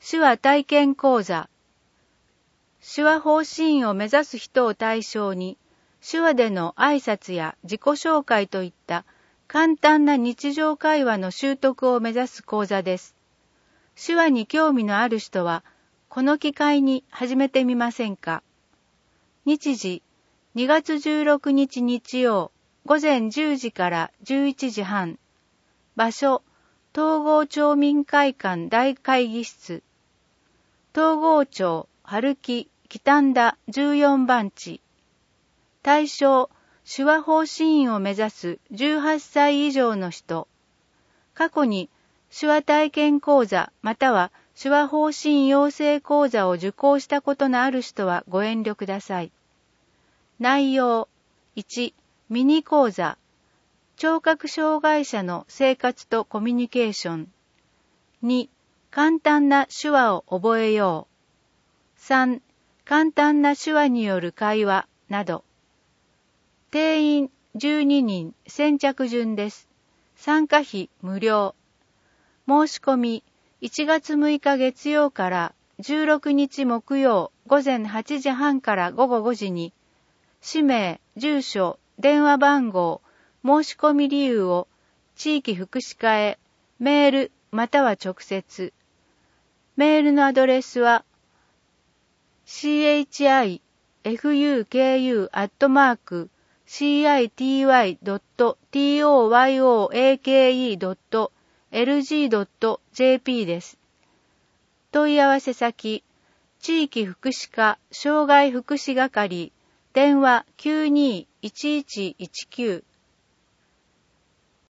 手話体験講座。手話法師院を目指す人を対象に、手話での挨拶や自己紹介といった簡単な日常会話の習得を目指す講座です。手話に興味のある人は、この機会に始めてみませんか。日時、2月16日日曜、午前10時から11時半。場所、東郷町民会館大会議室。東郷町、春木、北田14番地。対象、手話法師院を目指す18歳以上の人。過去に手話体験講座または手話法師院養成講座を受講したことのある人はご遠慮ください。内容、1、ミニ講座。聴覚障害者の生活とコミュニケーション。2、簡単な手話を覚えよう。3、簡単な手話による会話など。定員12人先着順です。参加費無料。申し込み1月6日月曜から16日木曜午前8時半から午後5時に、氏名、住所、電話番号、申し込み理由を地域福祉課へメールまたは直接。メールのアドレスは chikuki.toyoake.lg.jp です。問い合わせ先、地域福祉課障害福祉係、電話 92-1119